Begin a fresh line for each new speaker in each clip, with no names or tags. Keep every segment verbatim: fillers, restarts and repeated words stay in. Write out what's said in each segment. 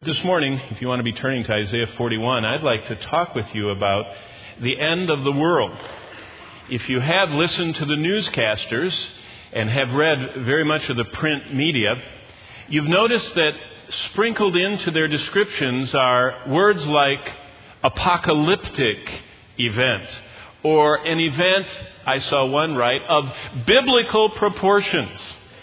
This morning, if you want to be turning to Isaiah forty-one, I'd like to talk with you about the end of the world. If you have listened to the newscasters and have read very much of the print media, you've noticed that sprinkled into their descriptions are words like apocalyptic event, or an event, I saw one right, of biblical proportions.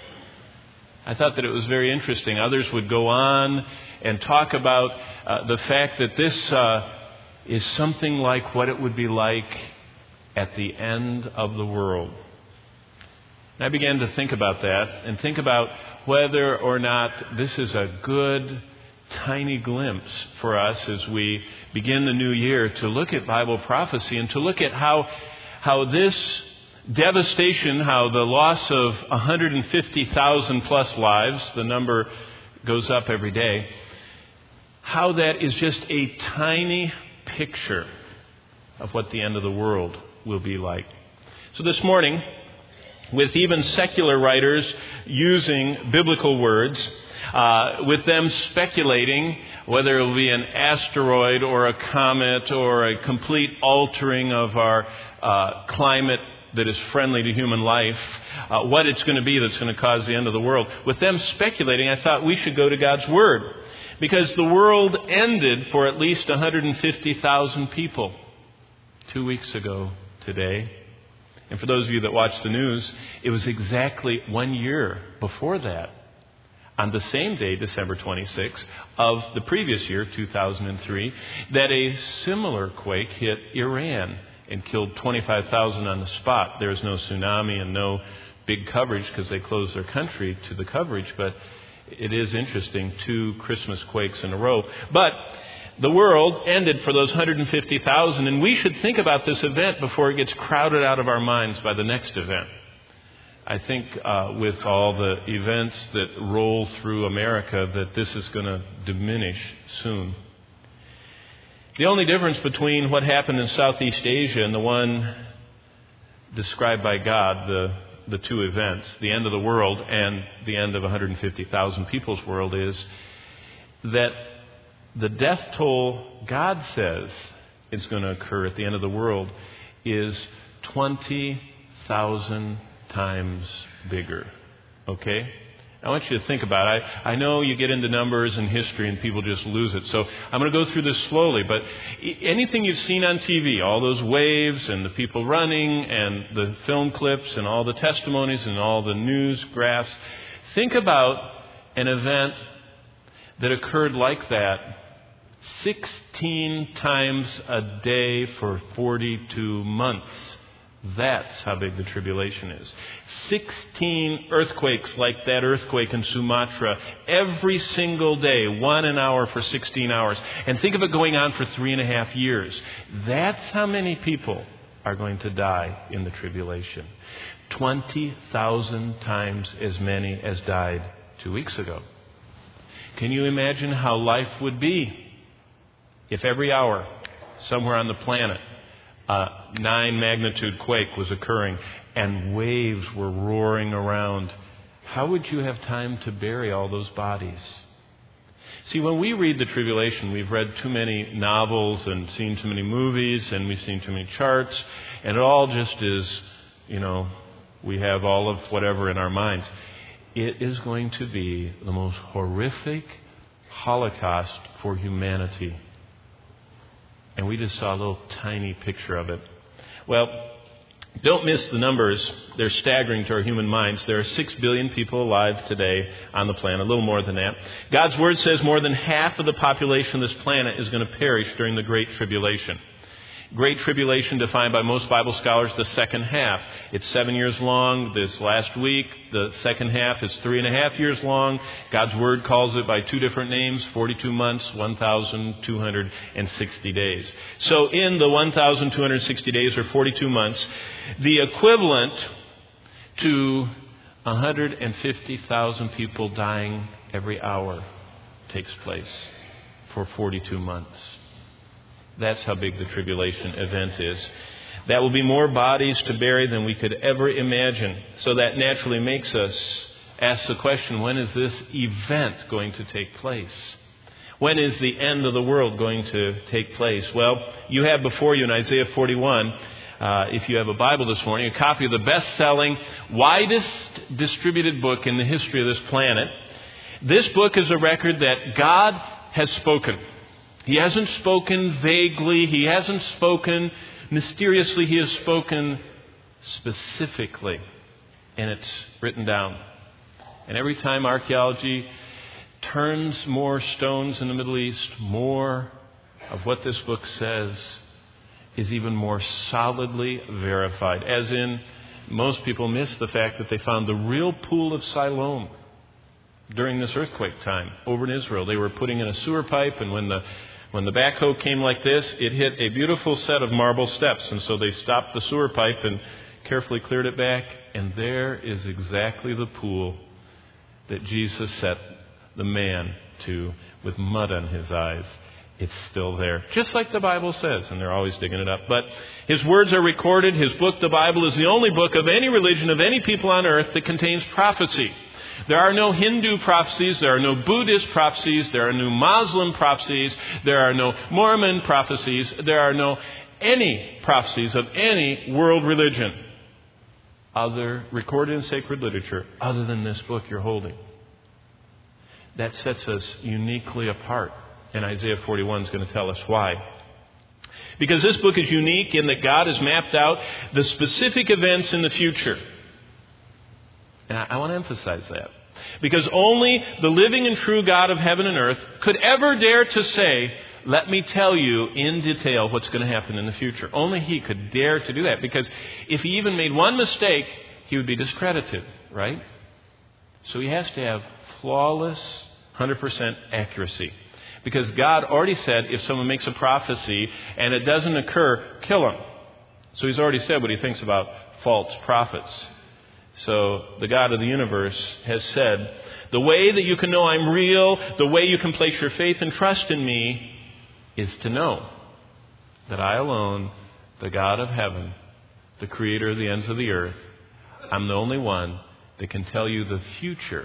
I thought that it was very interesting. Others would go on and talk about uh, the fact that this uh, is something like what it would be like at the end of the world. And I began to think about that and think about whether or not this is a good, tiny glimpse for us as we begin the new year to look at Bible prophecy and to look at how how this devastation, how the loss of one hundred fifty thousand plus lives, the number goes up every day, how that is just a tiny picture of what the end of the world will be like. So this morning, with even secular writers using biblical words, uh, with them speculating whether it will be an asteroid or a comet or a complete altering of our uh, climate that is friendly to human life, uh, what it's going to be that's going to cause the end of the world. With them speculating, I thought we should go to God's Word, because the world ended for at least one hundred fifty thousand people two weeks ago today. And for those of you that watch the news, it was exactly one year before that, on the same day, December twenty-sixth, of the previous year, two thousand three, that a similar quake hit Iran and killed twenty-five thousand on the spot. There was no tsunami and no big coverage because they closed their country to the coverage, but it is interesting, two Christmas quakes in a row. But the world ended for those one hundred fifty thousand, and we should think about this event before it gets crowded out of our minds by the next event. I think uh, with all the events that roll through America that this is going to diminish soon. The only difference between what happened in Southeast Asia and the one described by God, the, the two events, the end of the world and the end of one hundred fifty thousand people's world, is that the death toll God says is going to occur at the end of the world is twenty thousand times bigger. Okay? I want you to think about it. I, I know you get into numbers and history and people just lose it. So I'm going to go through this slowly. But anything you've seen on T V, all those waves and the people running and the film clips and all the testimonies and all the news graphs, think about an event that occurred like that sixteen times a day for forty-two months. That's how big the tribulation is. sixteen earthquakes like that earthquake in Sumatra every single day, one an hour for sixteen hours. And think of it going on for three and a half years. That's how many people are going to die in the tribulation. twenty thousand times as many as died two weeks ago. Can you imagine how life would be if every hour somewhere on the planet a nine magnitude quake was occurring and waves were roaring around? How would you have time to bury all those bodies? See, when we read the tribulation, we've read too many novels and seen too many movies and we've seen too many charts, and it all just is, you know, we have all of whatever in our minds. It is going to be the most horrific holocaust for humanity. And we just saw a little tiny picture of it. Well, don't miss the numbers. They're staggering to our human minds. There are six billion people alive today on the planet, a little more than that. God's Word says more than half of the population of this planet is going to perish during the Great Tribulation. Great Tribulation defined by most Bible scholars the second half. It's seven years long. This last week, the second half is three and a half years long. God's Word calls it by two different names, forty-two months, one thousand two hundred sixty days. So in the one thousand two hundred sixty days, or forty-two months, the equivalent to one hundred fifty thousand people dying every hour takes place for forty-two months. That's how big the tribulation event is. That will be more bodies to bury than we could ever imagine. So that naturally makes us ask the question, when is this event going to take place? When is the end of the world going to take place? Well, you have before you in Isaiah forty-one, uh, if you have a Bible this morning, a copy of the best-selling, widest distributed book in the history of this planet. This book is a record that God has spoken. He hasn't spoken vaguely. He hasn't spoken mysteriously. He has spoken specifically. And it's written down. And every time archaeology turns more stones in the Middle East, more of what this book says is even more solidly verified. As in, most people miss the fact that they found the real pool of Siloam during this earthquake time over in Israel. They were putting in a sewer pipe, and when the when the backhoe came like this, it hit a beautiful set of marble steps. And so they stopped the sewer pipe and carefully cleared it back. And there is exactly the pool that Jesus set the man to with mud on his eyes. It's still there, just like the Bible says, and they're always digging it up. But his words are recorded. His book, the Bible, is the only book of any religion, of any people on earth that contains prophecy. There are no Hindu prophecies. There are no Buddhist prophecies. There are no Muslim prophecies. There are no Mormon prophecies. There are no any prophecies of any world religion other recorded in sacred literature other than this book you're holding. That sets us uniquely apart. And Isaiah forty-one is going to tell us why. Because this book is unique in that God has mapped out the specific events in the future. And I, I want to emphasize that. Because only the living and true God of heaven and earth could ever dare to say, let me tell you in detail what's going to happen in the future. Only He could dare to do that. Because if He even made one mistake, He would be discredited, right? So He has to have flawless, one hundred percent accuracy. Because God already said if someone makes a prophecy and it doesn't occur, kill him. So He's already said what He thinks about false prophets. So the God of the universe has said, the way that you can know I'm real, the way you can place your faith and trust in me, is to know that I alone, the God of heaven, the creator of the ends of the earth, I'm the only one that can tell you the future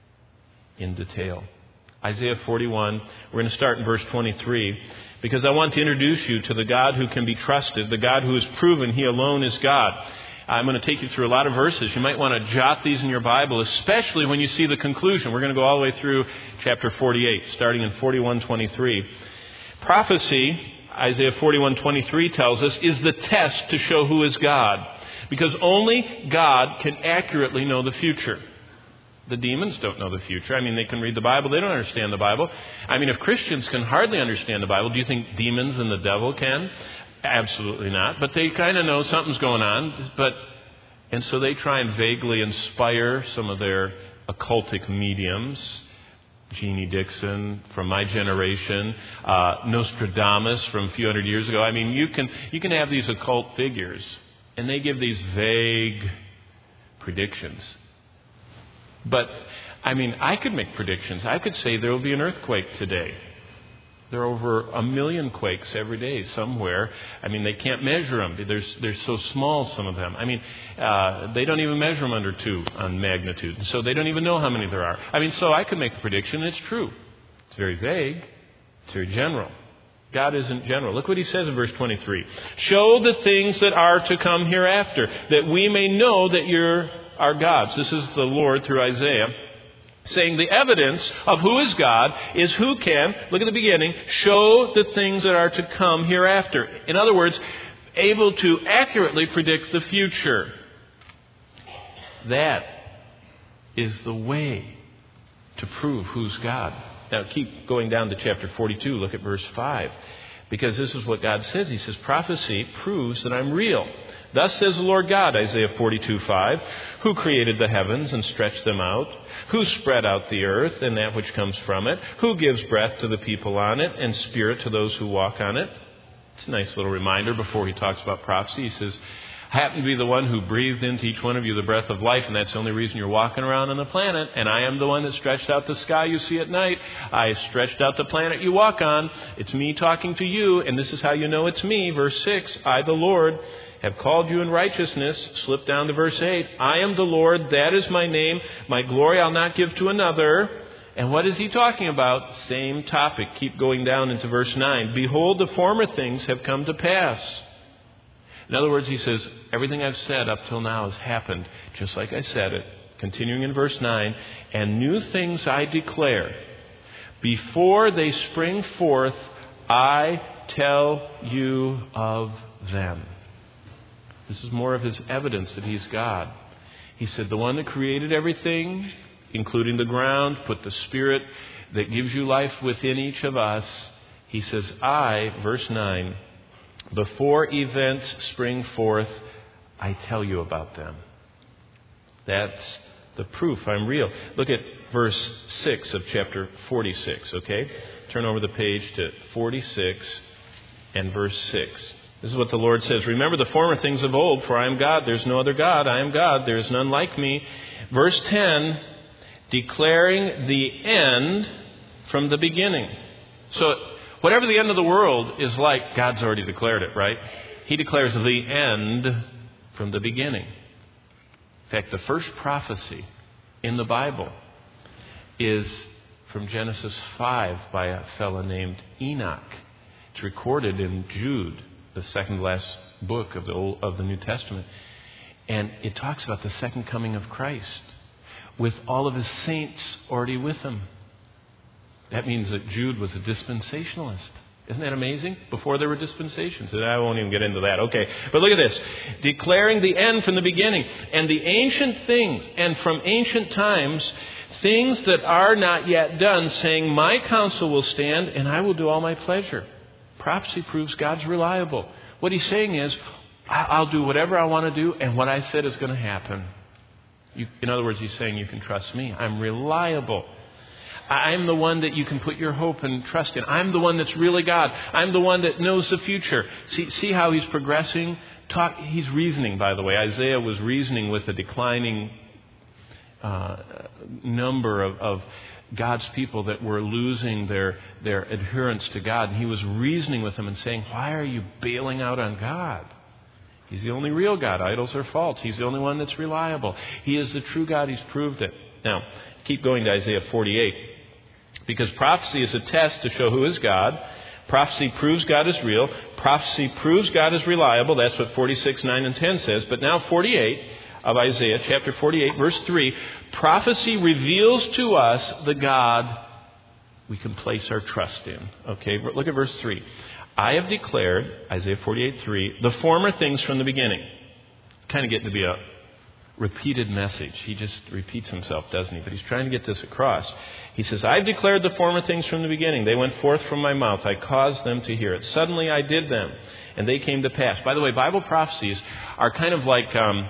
in detail. Isaiah forty-one, we're going to start in verse twenty-three, because I want to introduce you to the God who can be trusted, the God who has proven He alone is God. I'm going to take you through a lot of verses. You might want to jot these in your Bible, especially when you see the conclusion. We're going to go all the way through chapter forty-eight, starting in forty-one twenty-three. Prophecy, Isaiah forty-one twenty-three tells us, is the test to show who is God. Because only God can accurately know the future. The demons don't know the future. I mean, they can read the Bible. They don't understand the Bible. I mean, if Christians can hardly understand the Bible, do you think demons and the devil can? Absolutely not. But they kind of know something's going on. But and so they try and vaguely inspire some of their occultic mediums. Jeannie Dixon from my generation, uh, Nostradamus from a few hundred years ago. I mean, you can you can have these occult figures, and they give these vague predictions. But, I mean, I could make predictions. I could say there will be an earthquake today. There are over a million quakes every day somewhere. I mean, they can't measure them. There's, they're so small, some of them. I mean, uh, they don't even measure them under two on magnitude. And so they don't even know how many there are. I mean, so I could make a prediction, and it's true. It's very vague. It's very general. God isn't general. Look what He says in verse twenty-three. Show the things that are to come hereafter, that we may know that you're our gods. This is the Lord through Isaiah saying the evidence of who is God is who can, look at the beginning, show the things that are to come hereafter. In other words, able to accurately predict the future. That is the way to prove who's God. Now keep going down to chapter forty-two. Look at verse five. Because this is what God says. He says, prophecy proves that I'm real. Thus says the Lord God, Isaiah forty-two five, who created the heavens and stretched them out, who spread out the earth and that which comes from it, who gives breath to the people on it and spirit to those who walk on it. It's a nice little reminder before he talks about prophecy. He says, I happen to be the one who breathed into each one of you the breath of life, and that's the only reason you're walking around on the planet. And I am the one that stretched out the sky you see at night. I stretched out the planet you walk on. It's me talking to you, and this is how you know it's me. Verse six, I, the Lord, have called you in righteousness. Slip down to verse eight. I am the Lord, that is my name. My glory I'll not give to another. And what is he talking about? Same topic. Keep going down into verse nine. Behold, the former things have come to pass. In other words, he says, everything I've said up till now has happened just like I said it. Continuing in verse nine, and new things I declare. Before they spring forth, I tell you of them. This is more of his evidence that he's God. He said, the one that created everything, including the ground, put the Spirit that gives you life within each of us. He says, I, verse nine, before events spring forth, I tell you about them. That's the proof I'm real. Look at verse six of chapter forty-six, okay? Turn over the page to forty-six and verse six. This is what the Lord says. Remember the former things of old, for I am God. There's no other God. I am God. There is none like me. Verse ten, declaring the end from the beginning. So whatever the end of the world is like, God's already declared it, right? He declares the end from the beginning. In fact, the first prophecy in the Bible is from Genesis five by a fellow named Enoch. It's recorded in Jude, the second last book of the Old, of the New Testament. And it talks about the second coming of Christ with all of his saints already with him. That means that Jude was a dispensationalist. Isn't that amazing? Before there were dispensations. And I won't even get into that. Okay. But look at this. Declaring the end from the beginning. And the ancient things, and from ancient times, things that are not yet done, saying, my counsel will stand, and I will do all my pleasure. Prophecy proves God's reliable. What he's saying is, I'll do whatever I want to do, and what I said is going to happen. You, in other words, he's saying you can trust me. I'm reliable. I'm the one that you can put your hope and trust in. I'm the one that's really God. I'm the one that knows the future. See, see how he's progressing? Talk, he's reasoning, by the way. Isaiah was reasoning with a declining uh, number of, of God's people that were losing their, their adherence to God. And he was reasoning with them and saying, why are you bailing out on God? He's the only real God. Idols are false. He's the only one that's reliable. He is the true God. He's proved it. Now, keep going to Isaiah forty-eight. Because prophecy is a test to show who is God. Prophecy proves God is real. Prophecy proves God is reliable. That's what forty-six, nine, and ten says. But now forty-eight of Isaiah, chapter forty-eight, verse three. Prophecy reveals to us the God we can place our trust in. Okay, look at verse three. I have declared, Isaiah forty-eight, three, the former things from the beginning. It's kind of getting to be a repeated message. He just repeats himself, doesn't he? But he's trying to get this across. He says, I've declared the former things from the beginning. They went forth from my mouth. I caused them to hear it. Suddenly I did them, and they came to pass. By the way, Bible prophecies are kind of like, um,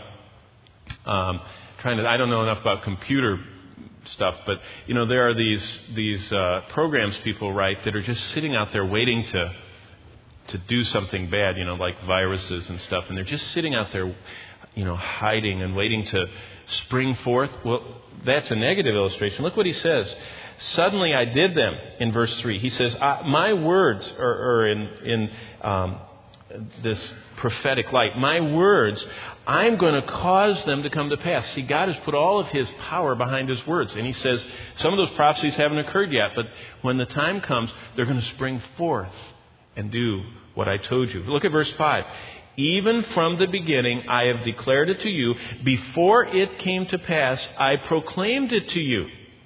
um, trying to, I don't know enough about computer stuff, but, you know, there are these, these uh, programs people write that are just sitting out there waiting to, to do something bad, you know, like viruses and stuff. And they're just sitting out there, you know, hiding and waiting to spring forth. Well, that's a negative illustration. Look what he says. Suddenly I did them in verse three. He says, my words are, are in, in um, this prophetic light. My words, I'm going to cause them to come to pass. See, God has put all of his power behind his words. And he says, some of those prophecies haven't occurred yet, but when the time comes, they're going to spring forth and do what I told you. Look at verse five. Even from the beginning, I have declared it to you. Before it came to pass, I proclaimed it to you.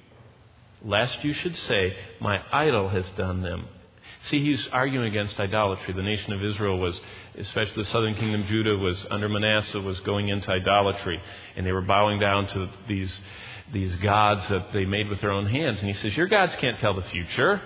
Lest you should say, my idol has done them. See, he's arguing against idolatry. The nation of Israel was, especially the southern kingdom, Judah, was under Manasseh, was going into idolatry. And they were bowing down to these, these gods that they made with their own hands. And he says, your gods can't tell the future.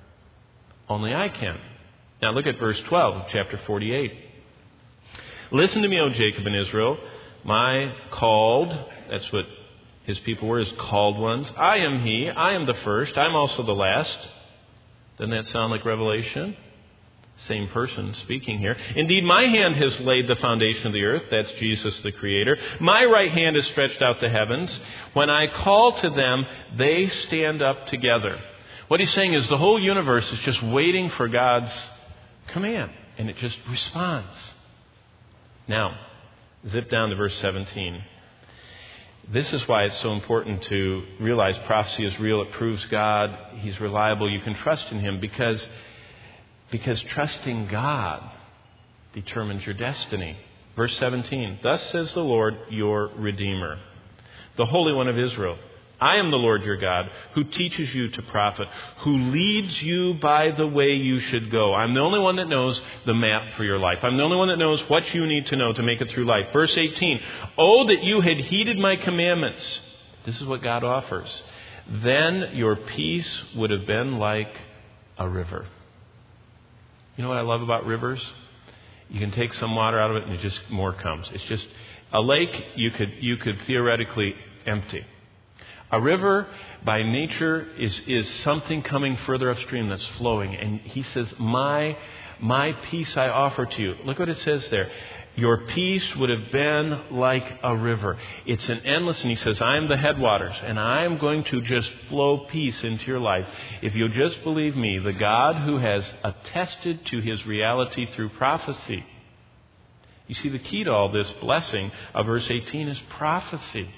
Only I can. Now look at verse twelve of chapter forty-eight. Listen to me, O Jacob and Israel, my called, that's what his people were, his called ones. I am he, I am the first, I'm also the last. Doesn't that sound like Revelation? Same person speaking here. Indeed, my hand has laid the foundation of the earth. That's Jesus, the Creator. My right hand is stretched out to heavens. When I call to them, they stand up together. What he's saying is the whole universe is just waiting for God's command, and it just responds. Now, zip down to verse seventeen. This is why it's so important to realize prophecy is real. It proves God. He's reliable. You can trust in Him because, because trusting God determines your destiny. Verse seventeen, thus says the Lord, your Redeemer, the Holy One of Israel. I am the Lord your God, who teaches you to profit, who leads you by the way you should go. I'm the only one that knows the map for your life. I'm the only one that knows what you need to know to make it through life. Verse eighteen, oh, that you had heeded my commandments. This is what God offers. Then your peace would have been like a river. You know what I love about rivers? You can take some water out of it and it just more comes. It's just a lake you could you could theoretically empty. A river, by nature, is, is something coming further upstream that's flowing. And he says, my, my peace I offer to you. Look what it says there. Your peace would have been like a river. It's an endless, and he says, I am the headwaters, and I am going to just flow peace into your life. If you'll just believe me, the God who has attested to His reality through prophecy. You see, the key to all this blessing of verse eighteen is prophecy.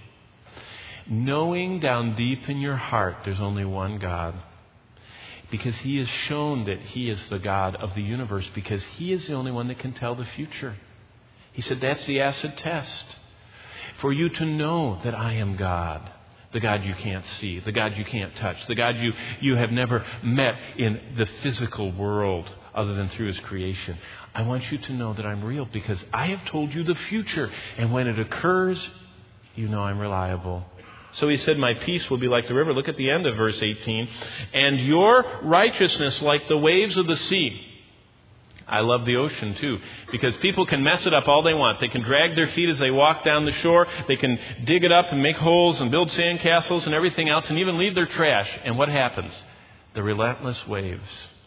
Knowing down deep in your heart there's only one God. Because He has shown that He is the God of the universe. Because He is the only one that can tell the future. He said that's the acid test. For you to know that I am God. The God you can't see. The God you can't touch. The God you, you have never met in the physical world other than through His creation. I want you to know that I'm real because I have told you the future. And when it occurs, you know I'm reliable. So he said, my peace will be like the river. Look at the end of verse eighteen. And your righteousness like the waves of the sea. I love the ocean too, because people can mess it up all they want. They can drag their feet as they walk down the shore. They can dig it up and make holes and build sandcastles and everything else and even leave their trash. And what happens? The relentless waves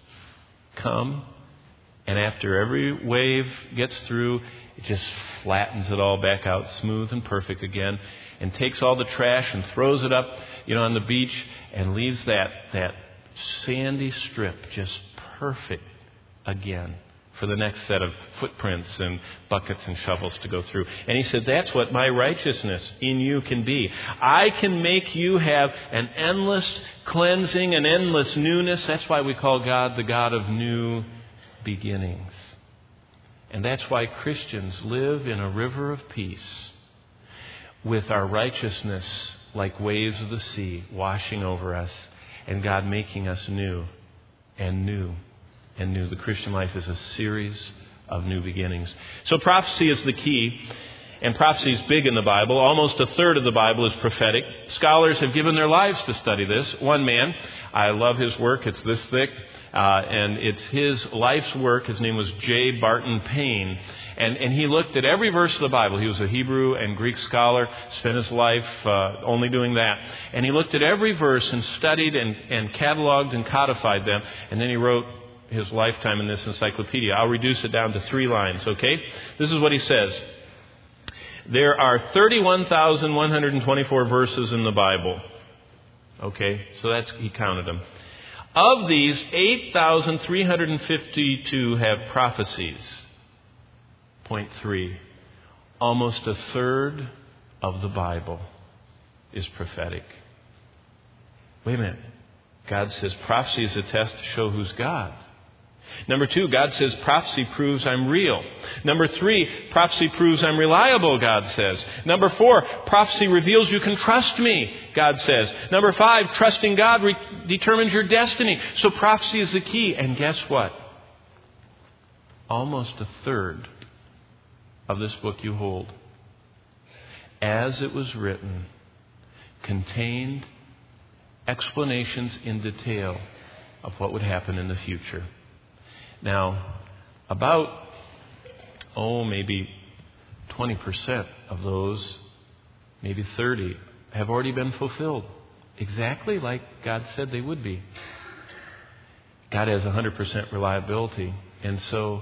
come, and after every wave gets through, it just flattens it all back out smooth and perfect again. And takes all the trash and throws it up, you know, on the beach and leaves that, that sandy strip just perfect again for the next set of footprints and buckets and shovels to go through. And he said, that's what my righteousness in you can be. I can make you have an endless cleansing, an endless newness. That's why we call God the God of new beginnings. And that's why Christians live in a river of peace, with our righteousness like waves of the sea washing over us, and God making us new and new and new. The Christian life is a series of new beginnings. So prophecy is the key, and prophecy is big in the Bible. Almost a third of the Bible is prophetic. Scholars have given their lives to study this. One man, I love his work, it's this thick, uh, and it's his life's work. His name was J. Barton Payne. And, and he looked at every verse of the Bible. He was a Hebrew and Greek scholar, spent his life uh, only doing that. And he looked at every verse and studied and, and cataloged and codified them. And then he wrote his lifetime in this encyclopedia. I'll reduce it down to three lines, okay? This is what he says. There are thirty-one thousand one hundred twenty-four verses in the Bible. Okay, so that's, he counted them. Of these, eight thousand three hundred fifty-two have prophecies. Point three, almost a third of the Bible is prophetic. Wait a minute. God says prophecy is a test to show who's God. Number two, God says prophecy proves I'm real. Number three, prophecy proves I'm reliable, God says. Number four, prophecy reveals you can trust me, God says. Number five, trusting God re- determines your destiny. So prophecy is the key. And guess what? Almost a third of this book you hold, as it was written, contained explanations in detail of what would happen in the future. Now, about, oh, maybe twenty percent of those, maybe thirty, have already been fulfilled. Exactly like God said they would be. God has one hundred percent reliability. And so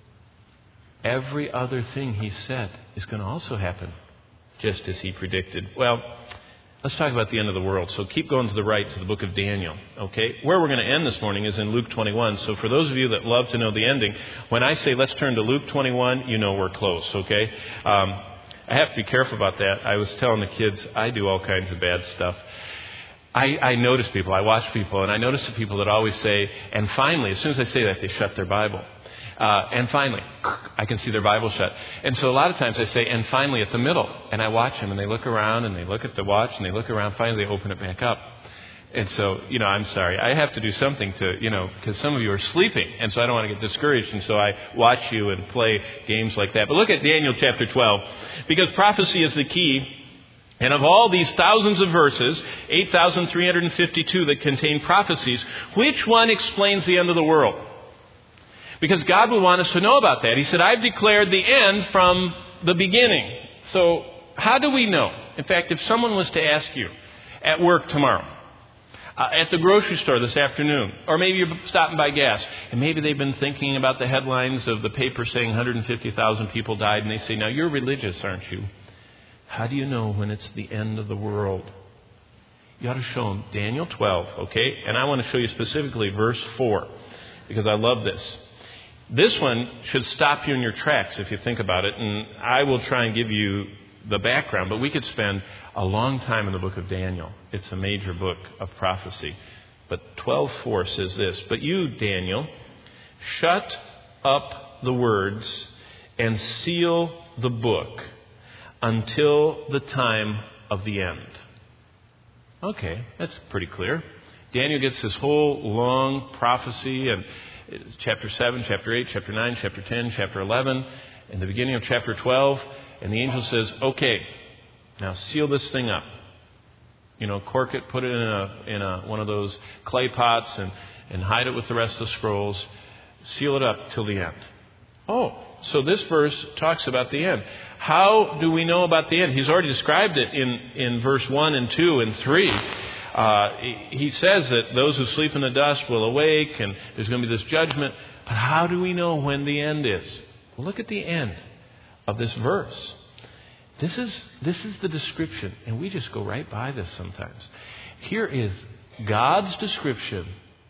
every other thing He said is going to also happen, just as He predicted. Well, let's talk about the end of the world. So keep going to the right to the book of Daniel. Okay, where we're going to end this morning is in Luke twenty-one. So for those of you that love to know the ending, when I say let's turn to Luke twenty-one, you know we're close. Okay, um, I have to be careful about that. I was telling the kids, I do all kinds of bad stuff. I, I notice people, I watch people, and I notice the people that always say, and finally, as soon as I say that, they shut their Bible. Uh, and finally, I can see their Bible shut. And so a lot of times I say, and finally at the middle. And I watch them, and they look around, and they look at the watch, and they look around. Finally, they open it back up. And so, you know, I'm sorry. I have to do something to, you know, because some of you are sleeping. And so I don't want to get discouraged. And so I watch you and play games like that. But look at Daniel chapter twelve. Because prophecy is the key. And of all these thousands of verses, eight thousand three hundred fifty-two that contain prophecies, which one explains the end of the world? Because God would want us to know about that. He said, I've declared the end from the beginning. So how do we know? In fact, if someone was to ask you at work tomorrow, uh, at the grocery store this afternoon, or maybe you're stopping by gas, and maybe they've been thinking about the headlines of the paper saying one hundred fifty thousand people died, and they say, now you're religious, aren't you? How do you know when it's the end of the world? You ought to show them Daniel twelve, okay? And I want to show you specifically verse four, because I love this. This one should stop you in your tracks if you think about it, and I will try and give you the background, but we could spend a long time in the book of Daniel. It's a major book of prophecy. But twelve four says this, but you, Daniel, shut up the words and seal the book until the time of the end. Okay, that's pretty clear. Daniel gets this whole long prophecy, and it's chapter seven, chapter eight, chapter nine, chapter ten, chapter eleven, and the beginning of chapter twelve, and the angel says, okay, now seal this thing up. You know, cork it, put it in a in a one of those clay pots, and, and hide it with the rest of the scrolls. Seal it up till the end. Oh, so this verse talks about the end. How do we know about the end? He's already described it in, in verse one and two and three. Uh, he says that those who sleep in the dust will awake, and there's going to be this judgment. But how do we know when the end is? Well, look at the end of this verse. This is, this is the description, and we just go right by this sometimes. Here is God's description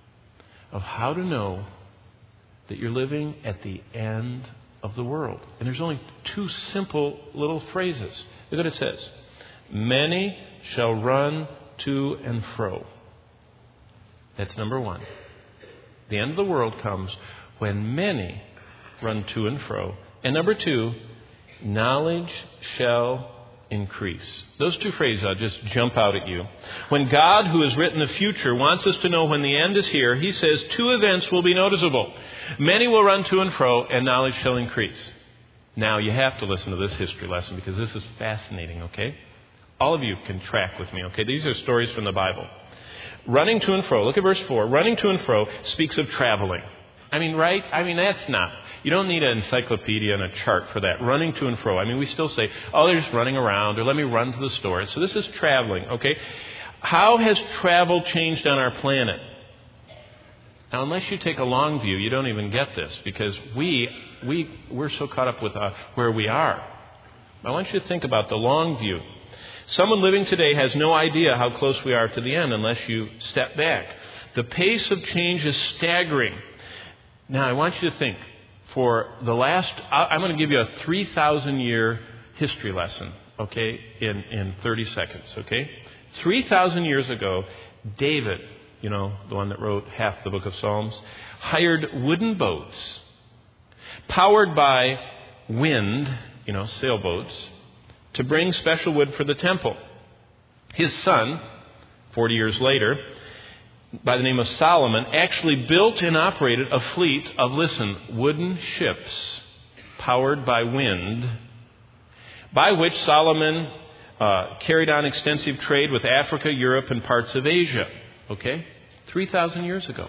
of how to know that you're living at the end of the world. And there's only two simple little phrases. Look what it says. Many shall run to and fro. That's number one. The end of the world comes when many run to and fro. And number two, knowledge shall increase. Those two phrases I'll just jump out at you. When God, who has written the future, wants us to know when the end is here, he says two events will be noticeable. Many will run to and fro, and knowledge shall increase. Now, you have to listen to this history lesson because this is fascinating, okay? All of you can track with me, okay? These are stories from the Bible. Running to and fro. Look at verse four. Running to and fro speaks of traveling. I mean, right? I mean, that's not... You don't need an encyclopedia and a chart for that. Running to and fro. I mean, we still say, oh, they're just running around, or let me run to the store. So this is traveling, okay? How has travel changed on our planet? Now, unless you take a long view, you don't even get this, because we, we, we're so caught up with uh, where we are. I want you to think about the long view. Someone living today has no idea how close we are to the end unless you step back. The pace of change is staggering. Now, I want you to think. For the last, I'm going to give you a three thousand year history lesson, okay, in, in thirty seconds, okay? three thousand years ago, David, you know, the one that wrote half the book of Psalms, hired wooden boats powered by wind, you know, sailboats, to bring special wood for the temple. His son, forty years later, by the name of Solomon, actually built and operated a fleet of, listen, wooden ships powered by wind, by which Solomon uh, carried on extensive trade with Africa, Europe, and parts of Asia. Okay? three thousand years ago.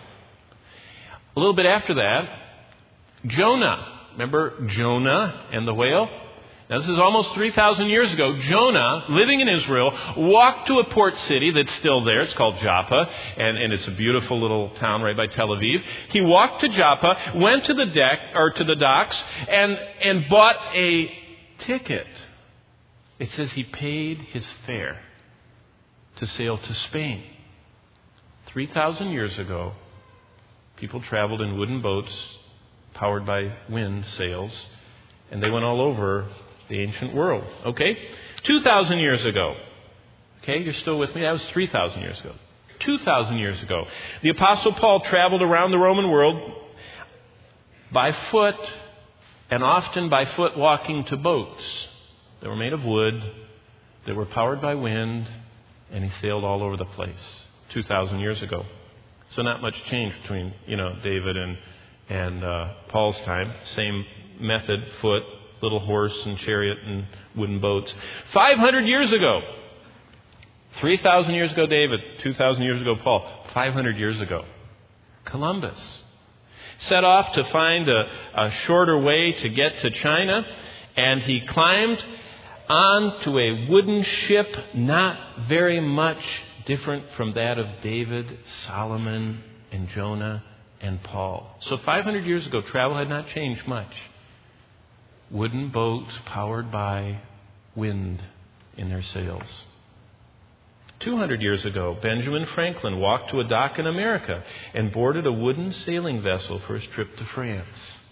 A little bit after that, Jonah. Remember Jonah and the whale? Now, this is almost three thousand years ago. Jonah, living in Israel, walked to a port city that's still there. It's called Joppa, and, and it's a beautiful little town right by Tel Aviv. He walked to Joppa, went to the deck or to the docks, and, and bought a ticket. It says he paid his fare to sail to Spain. three thousand years ago, people traveled in wooden boats powered by wind sails, and they went all over the ancient world. Okay? two thousand years ago. Okay, you're still with me? That was three thousand years ago. two thousand years ago. The Apostle Paul traveled around the Roman world by foot, and often by foot walking to boats that were made of wood, that were powered by wind, and he sailed all over the place two thousand years ago. So not much change between, you know, David and and uh, Paul's time. Same method, foot, little horse and chariot and wooden boats. five hundred years ago. three thousand years ago, David. two thousand years ago, Paul. five hundred years ago, Columbus set off to find a, a shorter way to get to China, and he climbed onto a wooden ship not very much different from that of David, Solomon, and Jonah, and Paul. So five hundred years ago, travel had not changed much. Wooden boats powered by wind in their sails. two hundred years ago, Benjamin Franklin walked to a dock in America and boarded a wooden sailing vessel for his trip to France.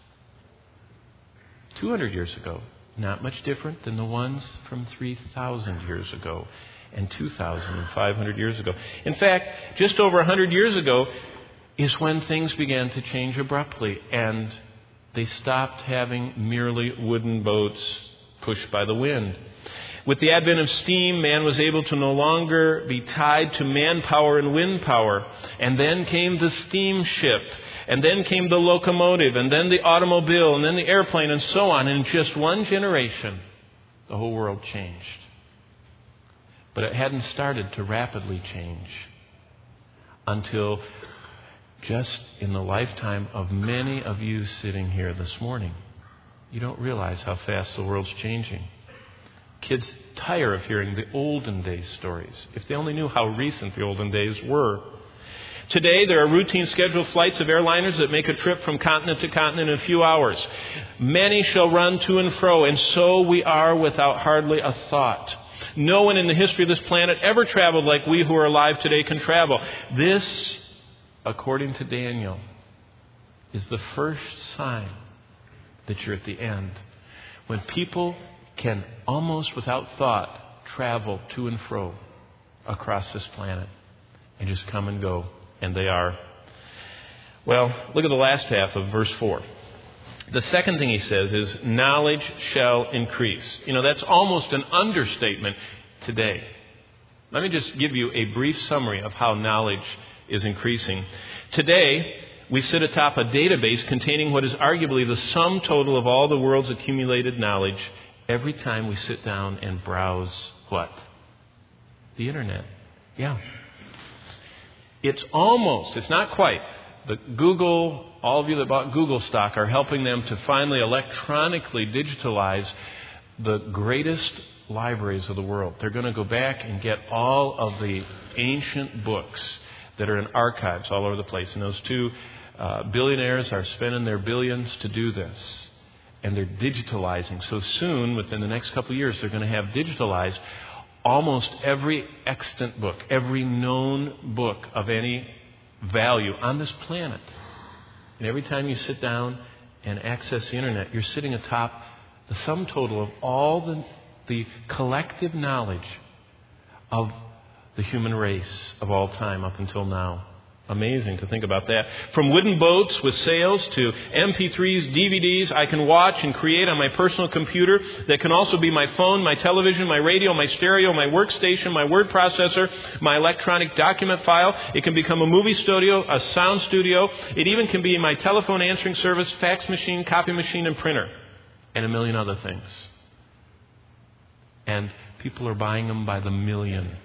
two hundred years ago, not much different than the ones from three thousand years ago and two thousand five hundred years ago. In fact, just over one hundred years ago is when things began to change abruptly, and they stopped having merely wooden boats pushed by the wind. With the advent of steam, man was able to no longer be tied to manpower and wind power. And then came the steamship, and then came the locomotive, and then the automobile, and then the airplane, and so on. In just one generation, the whole world changed. But it hadn't started to rapidly change until just in the lifetime of many of you sitting here this morning. You don't realize how fast the world's changing. Kids tire of hearing the olden days stories, if they only knew how recent the olden days were. Today, there are routine scheduled flights of airliners that make a trip from continent to continent in a few hours. Many shall run to and fro, and so we are without hardly a thought. No one in the history of this planet ever traveled like we who are alive today can travel. This, according to Daniel, is the first sign that you're at the end. When people can almost without thought travel to and fro across this planet and just come and go. And they are. Well, look at the last half of verse four. The second thing he says is, knowledge shall increase. You know, that's almost an understatement today. Let me just give you a brief summary of how knowledge is increasing. Today, we sit atop a database containing what is arguably the sum total of all the world's accumulated knowledge every time we sit down and browse what? The internet. Yeah. It's almost, it's not quite. The Google, all of you that bought Google stock are helping them to finally electronically digitalize the greatest libraries of the world. They're going to go back and get all of the ancient books that are in archives all over the place. And those two uh, billionaires are spending their billions to do this. And they're digitalizing. So soon, within the next couple of years, they're going to have digitalized almost every extant book, every known book of any value on this planet. And every time you sit down and access the internet, you're sitting atop the sum total of all the, the collective knowledge of the human race of all time up until now. Amazing to think about that. From wooden boats with sails to M P threes, D V Ds, I can watch and create on my personal computer that can also be my phone, my television, my radio, my stereo, my workstation, my word processor, my electronic document file. It can become a movie studio, a sound studio. It even can be my telephone answering service, fax machine, copy machine, and printer, and a million other things. And people are buying them by the million.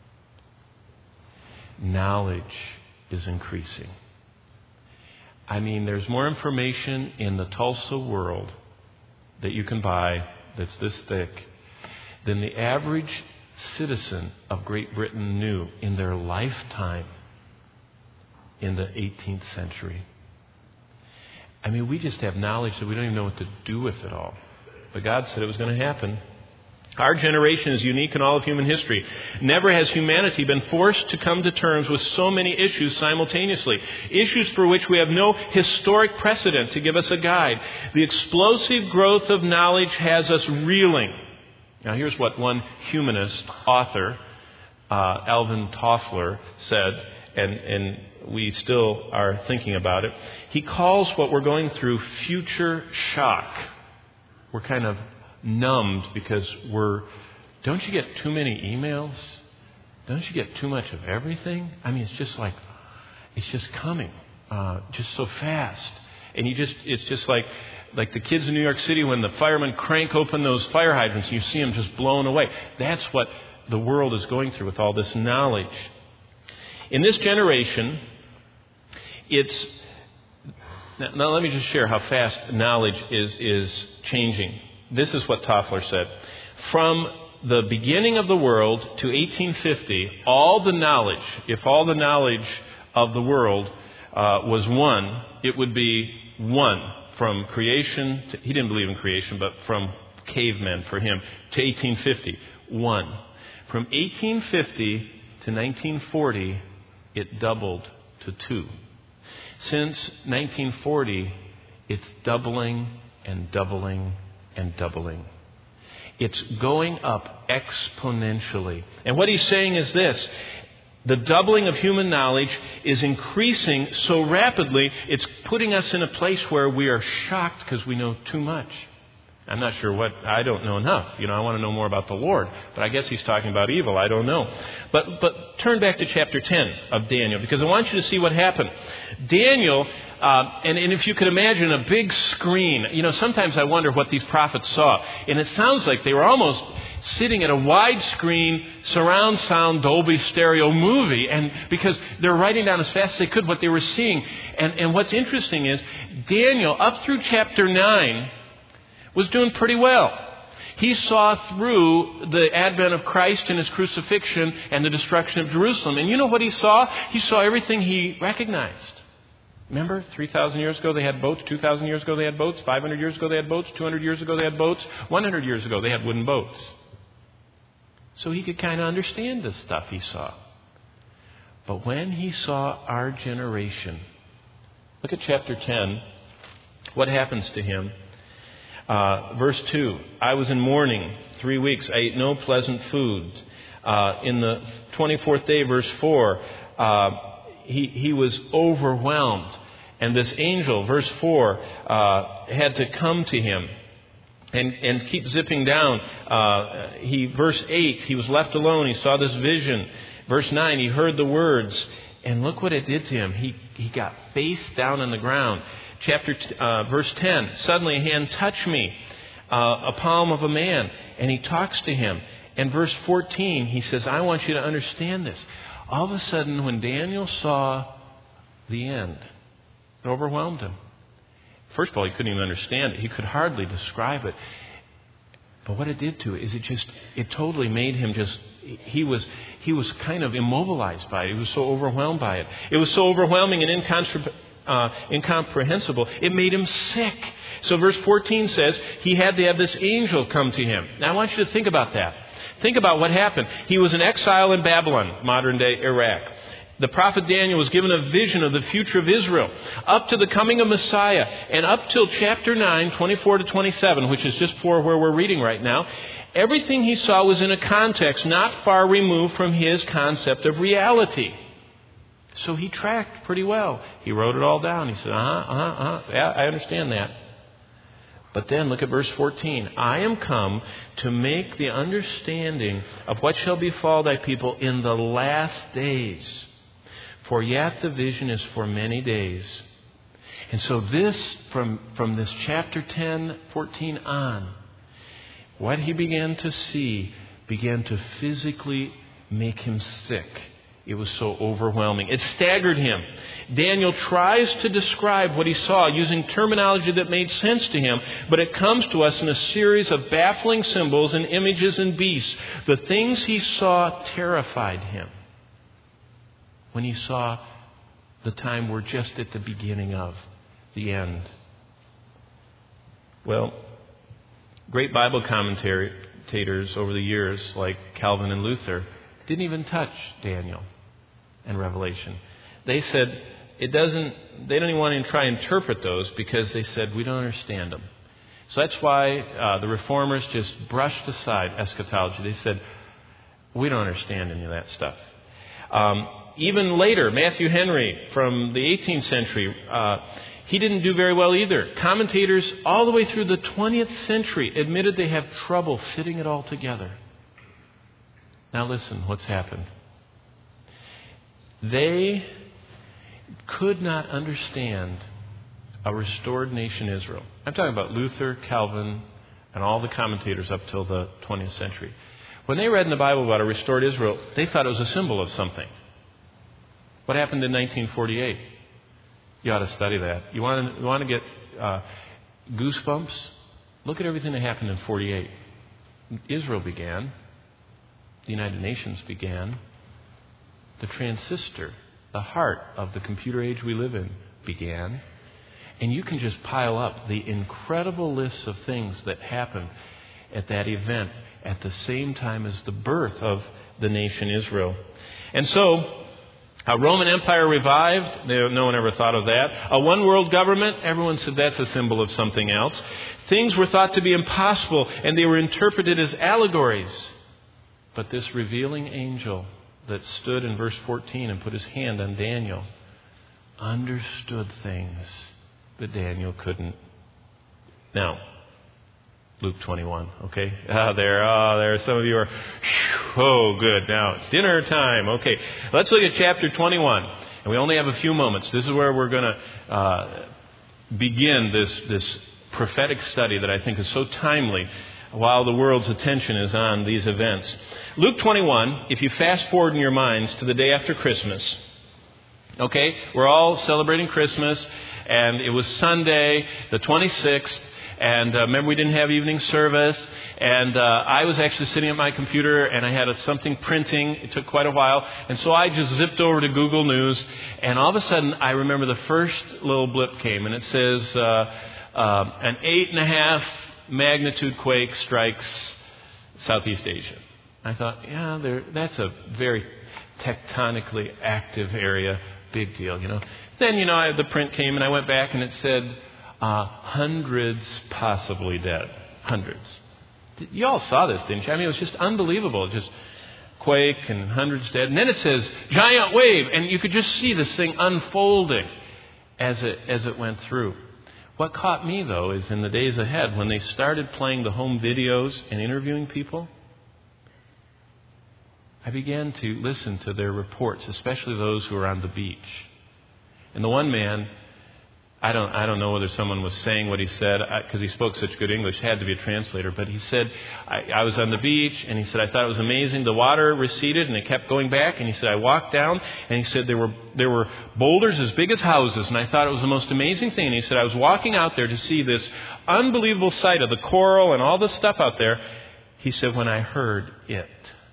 Knowledge is increasing. I mean, there's more information in the Tulsa world that you can buy that's this thick than the average citizen of Great Britain knew in their lifetime in the eighteenth century. I mean, we just have knowledge that we don't even know what to do with it all. But God said it was going to happen. Our generation is unique in all of human history. Never has humanity been forced to come to terms with so many issues simultaneously. Issues for which we have no historic precedent to give us a guide. The explosive growth of knowledge has us reeling. Now here's what one humanist author, uh, Alvin Toffler, said, and, and we still are thinking about it. He calls what we're going through future shock. We're kind of numbed because we're, don't you get too many emails? Don't you get too much of everything? I mean, it's just like, it's just coming, uh, just so fast. And you just, it's just like, like the kids in New York City when the firemen crank open those fire hydrants and you see them just blown away. That's what the world is going through with all this knowledge. In this generation, it's, now, now let me just share how fast knowledge is, is changing. This is what Toffler said. From the beginning of the world to eighteen fifty, all the knowledge, if all the knowledge of the world uh, was one, it would be one from creation to, he didn't believe in creation, but from cavemen for him, to eighteen fifty, one. From eighteen fifty to nineteen forty, it doubled to two. Since nineteen forty, it's doubling and doubling and doubling. It's going up exponentially. And what he's saying is this: the doubling of human knowledge is increasing so rapidly, it's putting us in a place where we are shocked because we know too much. I'm not sure what, I don't know enough. You know, I want to know more about the Lord. But I guess he's talking about evil. I don't know. But but turn back to chapter ten of Daniel, because I want you to see what happened. Daniel, uh, and, and if you could imagine a big screen, you know, sometimes I wonder what these prophets saw. And it sounds like they were almost sitting at a widescreen, surround sound, Dolby stereo movie, and because they're writing down as fast as they could what they were seeing. And, and what's interesting is Daniel, up through chapter nine, was doing pretty well. He saw through the advent of Christ and his crucifixion and the destruction of Jerusalem. And you know what he saw? He saw everything he recognized. Remember, three thousand years ago they had boats, two thousand years ago they had boats, five hundred years ago they had boats, two hundred years ago they had boats, one hundred years ago they had wooden boats. So he could kind of understand this stuff he saw. But when he saw our generation, look at chapter ten, what happens to him? Uh, verse two, I was in mourning three weeks. I ate no pleasant food. Uh, in the twenty-fourth day, verse four, uh, he, he was overwhelmed. And this angel, verse four, uh, had to come to him. And, and keep zipping down. Uh, he, verse eight, he was left alone. He saw this vision. Verse nine, he heard the words. And look what it did to him. He, he got face down on the ground. Chapter uh, verse ten, suddenly a hand touched me, uh, a palm of a man, and he talks to him. And verse fourteen, he says, I want you to understand this. All of a sudden, when Daniel saw the end, it overwhelmed him. First of all, he couldn't even understand it. He could hardly describe it. But what it did to it is it just, it totally made him just, he was he was kind of immobilized by it. He was so overwhelmed by it. It was so overwhelming and incomprehensible. Uh, incomprehensible. It made him sick. So verse fourteen says he had to have this angel come to him. Now I want you to think about that. Think about what happened. He was in exile in Babylon, modern day Iraq. The prophet Daniel was given a vision of the future of Israel up to the coming of Messiah, and up till chapter nine, twenty-four to twenty-seven, which is just for where we're reading right now. Everything he saw was in a context not far removed from his concept of reality. So he tracked pretty well. He wrote it all down. He said, uh-huh, uh-huh, uh-huh. Yeah, I understand that. But then look at verse fourteen. I am come to make the understanding of what shall befall thy people in the last days. For yet the vision is for many days. And so this, from, from this chapter ten, fourteen on, what he began to see began to physically make him sick. It was so overwhelming. It staggered him. Daniel tries to describe what he saw using terminology that made sense to him, but it comes to us in a series of baffling symbols and images and beasts. The things he saw terrified him when he saw the time we're just at the beginning of, the end. Well, great Bible commentary, interpretators over the years, like Calvin and Luther, didn't even touch Daniel and Revelation. They said it doesn't, they don't even want to try and interpret those because they said we don't understand them. So that's why uh, the Reformers just brushed aside eschatology. They said, we don't understand any of that stuff. Um, even later, Matthew Henry from the eighteenth century, uh, he didn't do very well either. Commentators all the way through the twentieth century admitted they have trouble fitting it all together. Now listen, what's happened? They could not understand a restored nation Israel. I'm talking about Luther, Calvin, and all the commentators up till the twentieth century. When they read in the Bible about a restored Israel, they thought it was a symbol of something. What happened in nineteen forty-eight? You ought to study that. You want to, you want to get uh, goosebumps? Look at everything that happened in forty-eight. Israel began. The United Nations began. The transistor, the heart of the computer age we live in, began. And you can just pile up the incredible lists of things that happened at that event at the same time as the birth of the nation Israel. And so, a Roman Empire revived. No one ever thought of that. A one world government. Everyone said that's a symbol of something else. Things were thought to be impossible, and they were interpreted as allegories. But this revealing angel that stood in verse fourteen and put his hand on Daniel understood things that Daniel couldn't. Now, Luke twenty-one, okay? Ah, there, ah, there. Some of you are, oh, good. Now, dinner time. Okay, let's look at chapter twenty-one. And we only have a few moments. This is where we're going to uh, begin this, this prophetic study that I think is so timely while the world's attention is on these events. Luke twenty-one, if you fast forward in your minds to the day after Christmas, okay? We're all celebrating Christmas, and it was Sunday, the twenty-sixth, and uh, remember we didn't have evening service, and uh, I was actually sitting at my computer, and I had a, something printing. It took quite a while, and so I just zipped over to Google News, and all of a sudden I remember the first little blip came, and it says uh, uh, an eight and a half magnitude quake strikes Southeast Asia. I thought, yeah, there, that's a very tectonically active area. Big deal, you know. Then, you know, I, the print came and I went back and it said uh, hundreds possibly dead. Hundreds. You all saw this, didn't you? I mean, it was just unbelievable. Just quake and hundreds dead. And then it says giant wave. And you could just see this thing unfolding as it, as it went through. What caught me, though, is in the days ahead, when they started playing the home videos and interviewing people, I began to listen to their reports, especially those who were on the beach. And the one man, I don't I don't know whether someone was saying what he said, because he spoke such good English, had to be a translator, but he said, I, I was on the beach, and he said, I thought it was amazing. The water receded, and it kept going back, and he said, I walked down, and he said, there were there were boulders as big as houses, and I thought it was the most amazing thing. And he said, I was walking out there to see this unbelievable sight of the coral and all the stuff out there. He said, when I heard it,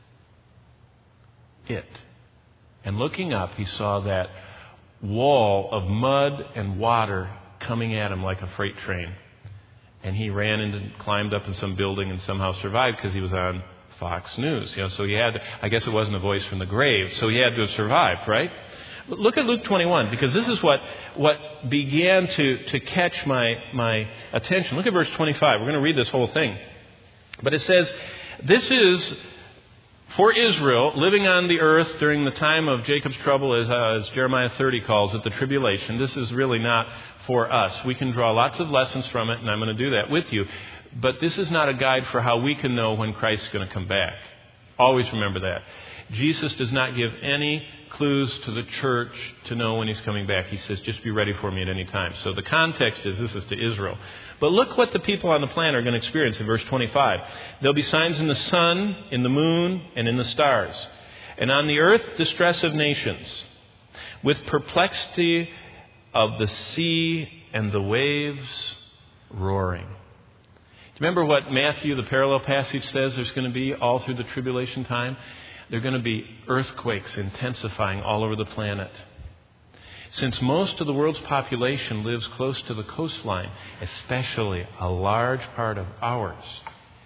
it, and looking up, he saw that wall of mud and water coming at him like a freight train. And he ran and climbed up in some building and somehow survived because he was on Fox News. You know, so he had, I guess it wasn't a voice from the grave, so he had to have survived, right? But look at Luke twenty-one, because this is what, what began to, to catch my, my attention. Look at verse twenty-five. We're going to read this whole thing. But it says, this is for Israel, living on the earth during the time of Jacob's trouble, as, uh, as Jeremiah thirty calls it, the tribulation. This is really not for us. We can draw lots of lessons from it, and I'm going to do that with you. But this is not a guide for how we can know when Christ's going to come back. Always remember that. Jesus does not give any clues to the church to know when he's coming back. He says, just be ready for me at any time. So the context is this is to Israel. But look what the people on the planet are going to experience in verse twenty-five. There'll be signs in the sun, in the moon, and in the stars. And on the earth, distress of nations, with perplexity of the sea and the waves roaring. Do you remember what Matthew, the parallel passage, says there's going to be all through the tribulation time? There are going to be earthquakes intensifying all over the planet. Since most of the world's population lives close to the coastline, especially a large part of ours,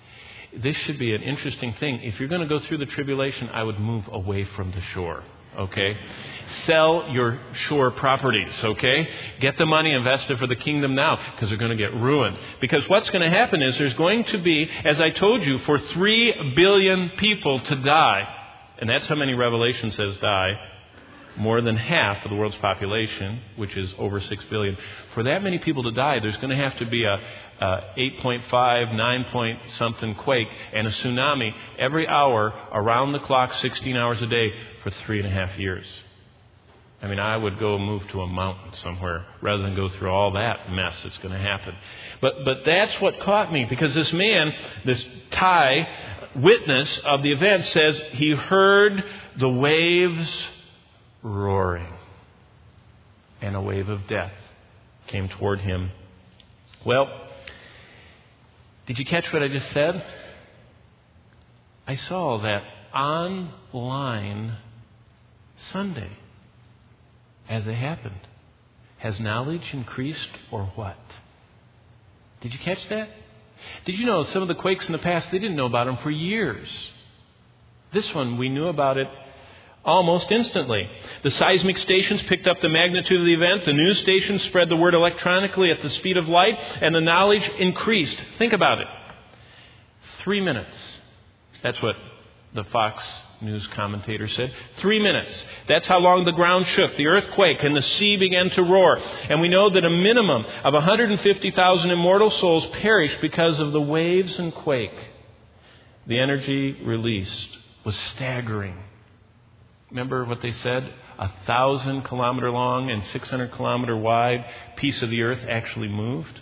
this should be an interesting thing. If you're going to go through the tribulation, I would move away from the shore. Okay? Sell your shore properties, okay? Get the money invested for the kingdom now, because they're going to get ruined. Because what's going to happen is there's going to be, as I told you, for three billion people to die. And that's how many Revelation says die. More than half of the world's population, which is over six billion. For that many people to die, there's going to have to be a, a eight point five, nine point something quake and a tsunami every hour, around the clock, sixteen hours a day for three and a half years. I mean, I would go move to a mountain somewhere rather than go through all that mess that's going to happen. But but that's what caught me, because this man, this Thai witness of the event, says he heard the waves roaring, and a wave of death came toward him. Well, did you catch what I just said? I saw that online Sunday as it happened. Has knowledge increased or what? Did you catch that? Did you know some of the quakes in the past, they didn't know about them for years? This one, we knew about it almost instantly. The seismic stations picked up the magnitude of the event. The news stations spread the word electronically at the speed of light, and the knowledge increased. Think about it. Three minutes. That's what the Fox News commentator said. Three minutes. That's how long the ground shook, the earth quaked, and the sea began to roar. And we know that a minimum of one hundred fifty thousand immortal souls perished because of the waves and quake. The energy released was staggering. Remember what they said? A thousand kilometer long and six hundred kilometer wide piece of the earth actually moved.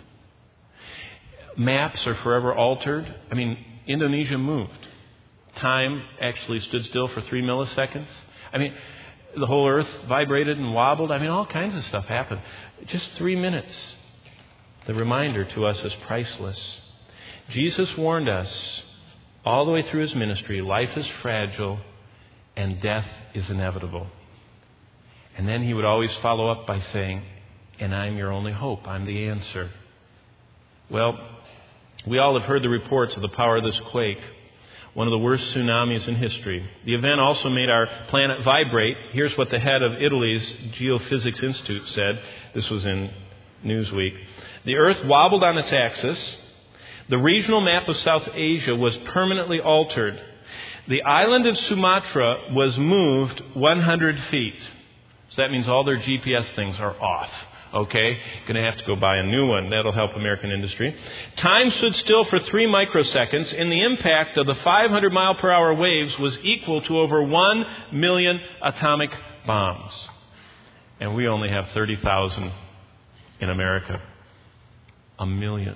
Maps are forever altered. I mean, Indonesia moved. Time actually stood still for three milliseconds. I mean, the whole earth vibrated and wobbled. I mean, all kinds of stuff happened. Just three minutes. The reminder to us is priceless. Jesus warned us all the way through his ministry, life is fragile and death is inevitable. And then he would always follow up by saying, and I'm your only hope. I'm the answer. Well, we all have heard the reports of the power of this quake, one of the worst tsunamis in history. The event also made our planet vibrate. Here's what the head of Italy's Geophysics Institute said. This was in Newsweek. The Earth wobbled on its axis. The regional map of South Asia was permanently altered. The island of Sumatra was moved one hundred feet. So that means all their G P S things are off. Okay? Going to have to go buy a new one. That'll help American industry. Time stood still for three microseconds, and the impact of the five hundred mile per hour waves was equal to over one million atomic bombs. And we only have thirty thousand in America. A million.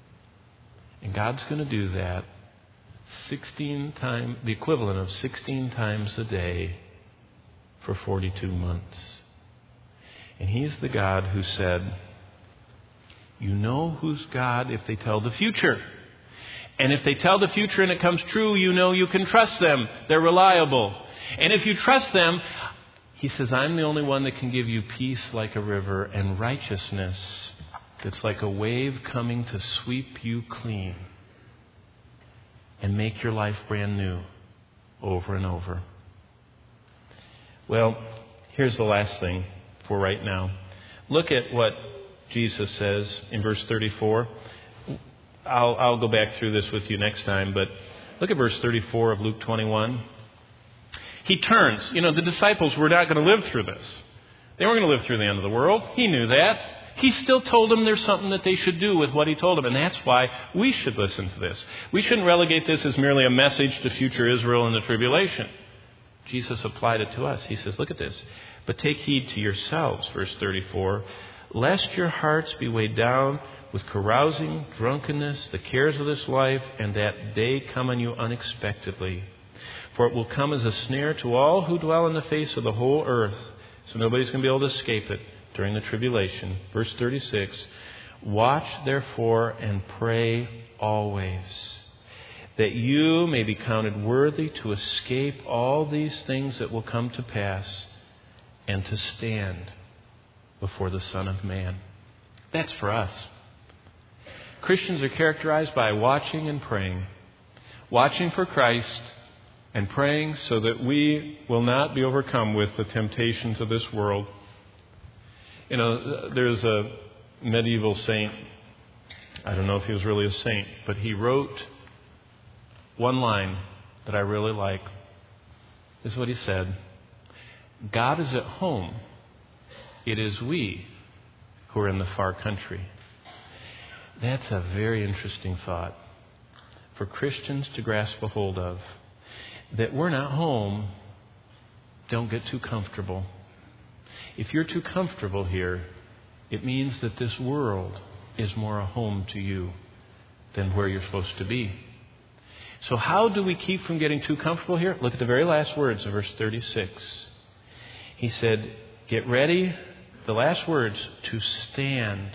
And God's going to do that sixteen times, the equivalent of sixteen times a day for forty-two months. And he's the God who said, you know who's God if they tell the future. And if they tell the future and it comes true, you know you can trust them. They're reliable. And if you trust them, he says, I'm the only one that can give you peace like a river and righteousness that's like a wave coming to sweep you clean and make your life brand new over and over. Well, here's the last thing for right now. Look at what Jesus says in verse thirty-four. I'll, I'll go back through this with you next time, but look at verse thirty-four of Luke twenty-one. He turns. You know, the disciples were not going to live through this. They weren't going to live through the end of the world. He knew that. He still told them there's something that they should do with what he told them, and that's why we should listen to this. We shouldn't relegate this as merely a message to future Israel in the tribulation. Jesus applied it to us. He says, look at this. But take heed to yourselves, verse thirty-four, lest your hearts be weighed down with carousing, drunkenness, the cares of this life, and that day come on you unexpectedly. For it will come as a snare to all who dwell on the face of the whole earth. So nobody's going to be able to escape it during the tribulation. Verse thirty-six, watch therefore and pray always, that you may be counted worthy to escape all these things that will come to pass and to stand before the Son of Man. That's for us. Christians are characterized by watching and praying. watching for Christ and praying so that we will not be overcome with the temptations of this world. You know, there's a medieval saint. I don't know if he was really a saint, but he wrote one line that I really like. This is what he said. God is at home. It is we who are in the far country. That's a very interesting thought for Christians to grasp a hold of. That we're not home. Don't get too comfortable. If you're too comfortable here, it means that this world is more a home to you than where you're supposed to be. So how do we keep from getting too comfortable here? Look at the very last words of verse thirty-six. He said, get ready, the last words, to stand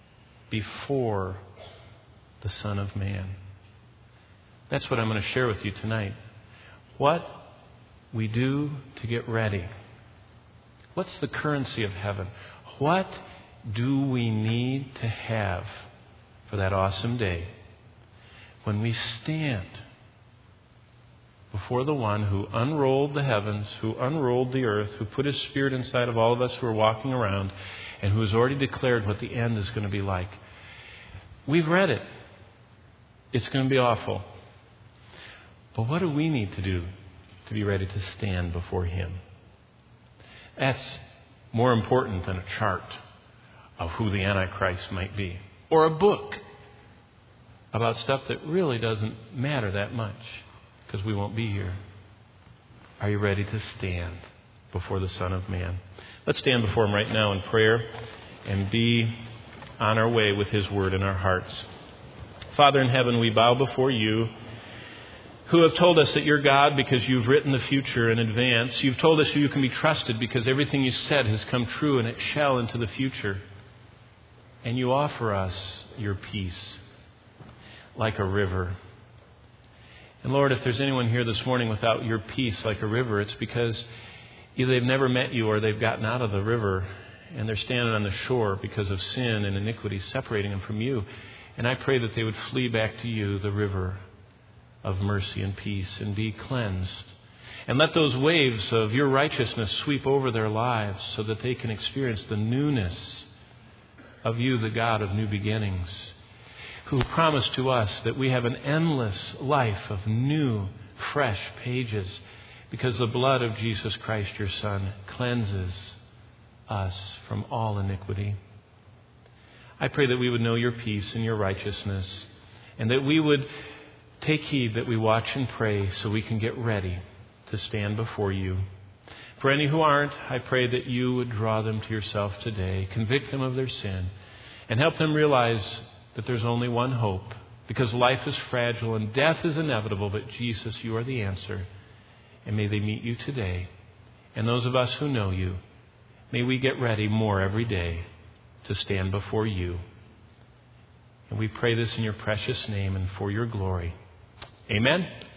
before the Son of Man. That's what I'm going to share with you tonight. What we do to get ready. What's the currency of heaven? What do we need to have for that awesome day when we stand before the one who unrolled the heavens, who unrolled the earth, who put His Spirit inside of all of us who are walking around, and who has already declared what the end is going to be like? We've read it. It's going to be awful. But what do we need to do to be ready to stand before Him? That's more important than a chart of who the Antichrist might be, or a book about stuff that really doesn't matter that much because we won't be here. Are you ready to stand before the Son of Man? Let's stand before Him right now in prayer and be on our way with His Word in our hearts. Father in heaven, we bow before You, who have told us that you're God because you've written the future in advance. You've told us you can be trusted because everything you said has come true and it shall into the future. And you offer us your peace like a river. And Lord, if there's anyone here this morning without your peace like a river, it's because either they've never met you or they've gotten out of the river and they're standing on the shore because of sin and iniquity separating them from you. And I pray that they would flee back to you, the river of mercy and peace, and be cleansed. And let those waves of your righteousness sweep over their lives so that they can experience the newness of you, the God of new beginnings, who promised to us that we have an endless life of new, fresh pages because the blood of Jesus Christ, your Son, cleanses us from all iniquity. I pray that we would know your peace and your righteousness, and that we would take heed that we watch and pray so we can get ready to stand before you. For any who aren't, I pray that you would draw them to yourself today, convict them of their sin, and help them realize that there's only one hope, because life is fragile and death is inevitable, but Jesus, you are the answer. And may they meet you today. And those of us who know you, may we get ready more every day to stand before you. And we pray this in your precious name and for your glory. Amen.